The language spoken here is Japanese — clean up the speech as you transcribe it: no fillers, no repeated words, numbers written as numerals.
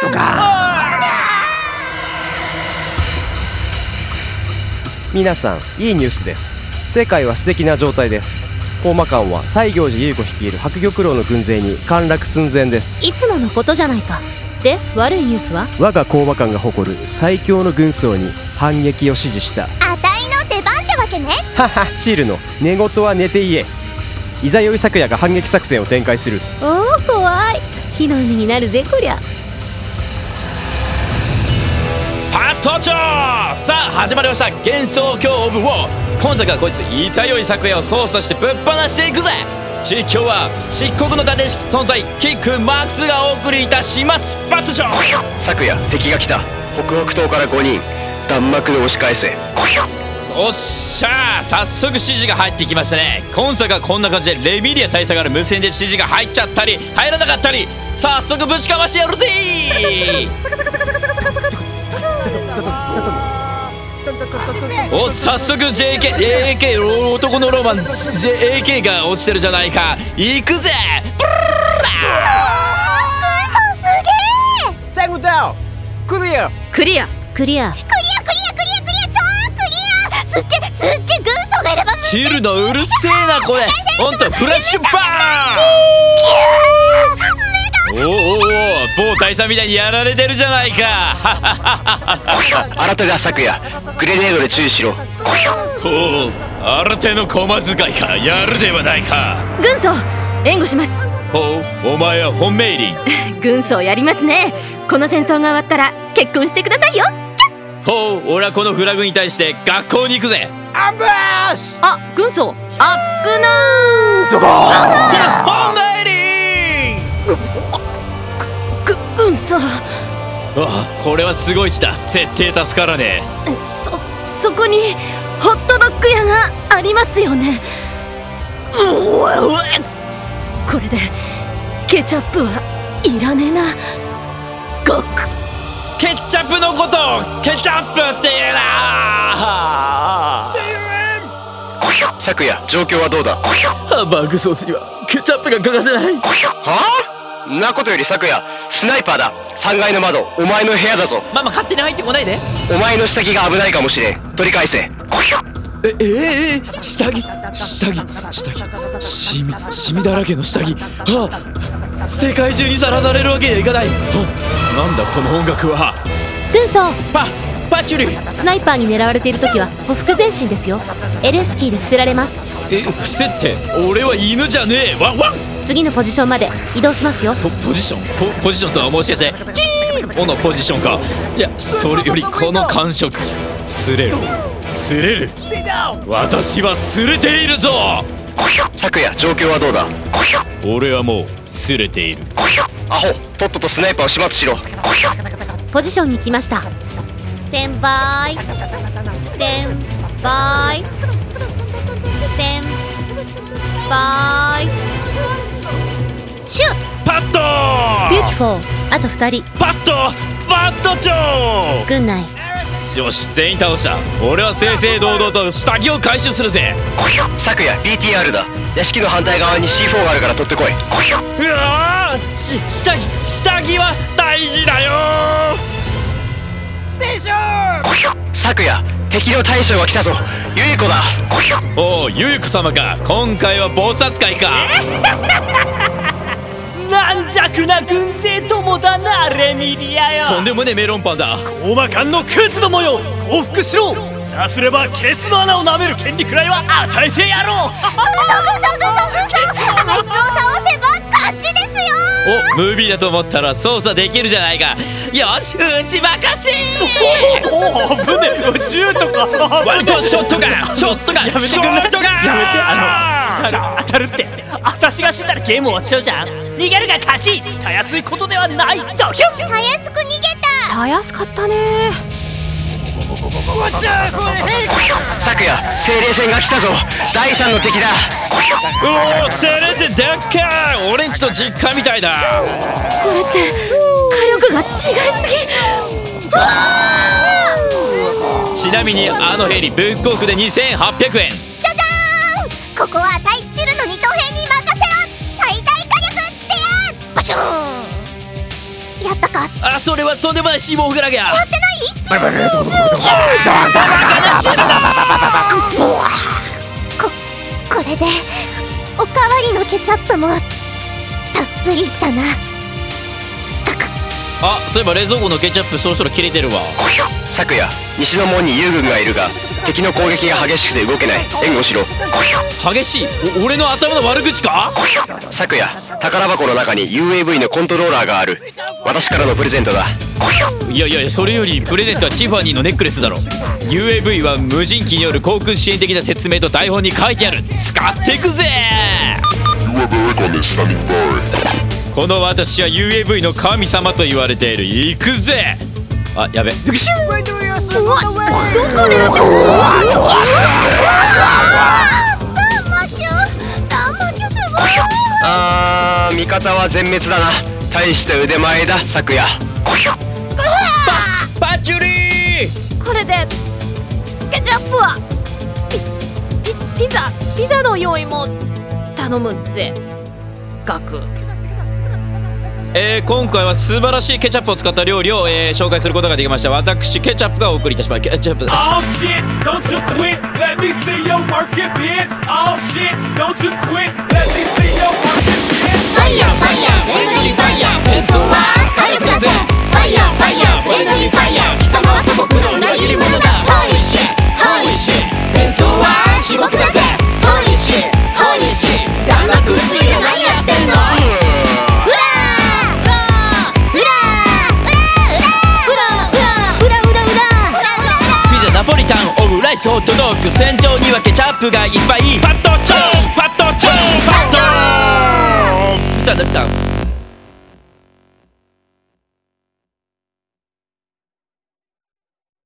皆さん、いいニュースです。世界は素敵な状態です。高魔館は西行寺優子率いる白玉楼の軍勢に陥落寸前です。 いつものことじゃないか。で、悪いニュースは？ 我が高魔館が誇る最強の軍曹に反撃を指示した。 あたいの出番ってわけね。 はは、シールの寝言は寝て言え。いざよい昨夜が反撃作戦を展開する。 おお、怖い。火の海になるぜこりゃ。 パット長、さあ始まりました。幻想郷オブウォー。今作はこいついざよい昨夜を操作してぶっ放していくぜ。実況は漆黒の盾式存在キックマックスがお送りいたします。パット長、 昨夜敵が来た。北北東から5人、弾幕で押し返せ。 おっしゃー、早速指示が入ってきましたね。今作はこんな感じでレミリア大佐から無線で指示が入っちゃったり入らなかったり、早速ぶちかましてやるぜお、早速 JK、AK 男のロマン JK が落ちてるじゃないか。行くぜ。ブル軍曹すげえ。 タイムダウン。クリア。 クリア。 クリア超クリア。すっげえ軍曹がいればチルのうるせえなこれ。ほんとフラッシュバーン。おおおお、某大佐みたいにやられてるじゃないか新手が昨夜グレネードで注意しろ。 ほう、新手の駒使いか。やるではないか。 軍曹援護します。 ほう、お前は本命入り軍曹やりますね。この戦争が終わったら結婚してくださいよ。 ほう、俺はこのフラグに対して学校に行くぜ。 アンバッシュ。 あ、軍曹アップナーどこ本命入り。 軍曹、 あ、これはすごい地だ。絶対助からねそこにホットドッグ屋がありますよね。これでケチャップはいらねえな。ゴク。 ケチャップのことケチャップって言うな。 昨夜状況はどうだ。 ハンバーグソースにはケチャップが欠かせない。 はあ、んなことより昨夜スナイパーだ。3階の窓お前の部屋だぞ。 ママ勝手に入ってこないで。 お前の下着が危ないかもしれん。取り返せ。 下着シミだらけの下着。はあ、世界中にさらされるわけにはいかない。なんだこの音楽は。 軍曹、 パチュリ。 スナイパーに狙われている時は歩幅前進ですよ。LS キーで伏せられます。 伏せって俺は犬じゃねえ。ワンワン。 次のポジションまで移動しますよ。 ポジションとはもしかしてキーンのポジションか。いや、それよりこの感触。擦れる私は擦れているぞ。 昨夜状況はどうだ。 俺はもう擦れている。 アホ、とっととスナイパーを始末しろ。 ポジションに来ました。ステンバイステンバイステンバイシュッ。 パットビューティフォー。あと2人。 パット長。 軍内。 よし、全員倒した。俺は正々堂々と下着を回収するぜ。 昨夜 BTR だ。屋敷の反対側に C4 があるから取ってこい。 うわー、下着は大事だよ。 ステーション。 昨夜敵の大将が来たぞ。ゆい子だ。 おお、ゆいこ様か。今回は暴殺会か。 軟弱な軍勢ともだな、レミリアよ。 とんでもねえメロンパンだ。 高魔館のクズどもよ、降伏しろ。さすればケツの穴を舐める権利くらいは与えてやろう。 あいつを倒せば勝ちですよ。 お、ムービーだと思ったら操作できるじゃないか。よし、撃ちまかし。 おお、危ねえ。銃とか割とショットガンやめてくんない。やめて、当たるって。私が死んだらゲーム終わっちゃうじゃん。逃げるが勝ち。たやすいことではない。ドキュン。 たやすく逃げた。 たやすかったね。 昨夜精霊戦が来たぞ。第3の敵だ。 うお、セレセでっかい。俺んちと実家みたいだ。 これって火力が違いすぎ。 ちなみにあのヘリブックオフで2800円。 じゃじゃーん。ここは対チルの二等兵に任せろ。最大火力ってや。バシューン。 やったか？ あ、それはとんでもないシーモンフラグや。 やってない？ バカなチーズだ。 これでおかわりのケチャップもたっぷりだな。 あ、そういえば冷蔵庫のケチャップそろそろ切れてるわ。 昨夜西の門に遊軍がいるが敵の攻撃が激しくて動けない。援護しろ。 激しい。俺の頭の悪口か？ 昨夜宝箱の中に UAV のコントローラーがある。私からのプレゼントだ。 いやいや、それよりプレゼントはティファニーのネックレスだろ。 UAV は無人機による航空支援的な説明と台本に書いてある。使っていくぜ。この私は UAV の神様と言われている。行くぜ。あ、やべ。 どこで味方は全滅だな。大した腕前だ昨夜。 パチュリー。 これでケチャップはピザの用意も頼むぜガク。 今回は素晴らしいケチャップを使った料理を、紹介することができました。私ケチャップがお送りいたします。ケチャップです。 Oh shit, don't you quit, let me see your work it, bitch. Oh shit, don't you quit, let me see your work it, bitch. ファイヤーファイヤーフレンドリーファイヤー、戦争は火力だぜ。ファイヤーファイヤーフレンドリーファイヤー、貴様は祖国の裏切り者だ。ホーリーシッホーリーシッ、戦争は地獄だぜ。ホーリーシッホーリーシッ、弾幕薄いよ何やってんの。 ナポリタンオムライスホットドッグ、戦場にはケチャップがいっぱい。パットチョンパットチョンパットーン。